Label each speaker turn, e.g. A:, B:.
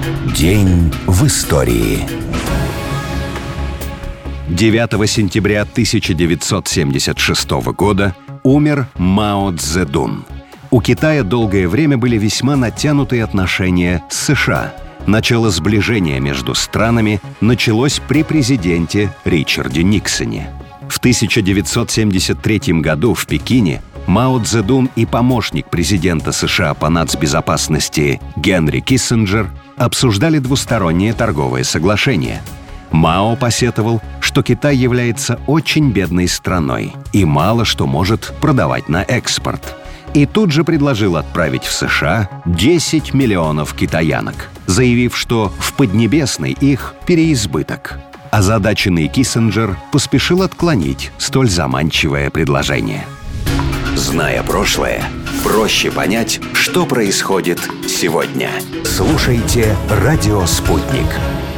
A: День в истории.
B: 9 сентября 1976 года умер Мао Цзэдун. У Китая долгое время были весьма натянутые отношения с США. Начало сближения между странами началось при президенте Ричарде Никсоне. В 1973 году в Пекине Мао Цзэдун и помощник президента США по нацбезопасности Генри Киссинджер обсуждали двустороннее торговое соглашение. Мао посетовал, что Китай является очень бедной страной и мало что может продавать на экспорт. И тут же предложил отправить в США 10 миллионов китаянок, заявив, что в Поднебесной их переизбыток. Озадаченный Киссинджер поспешил отклонить столь заманчивое предложение.
A: Зная прошлое, проще понять, что происходит сегодня. Слушайте «Радио Спутник».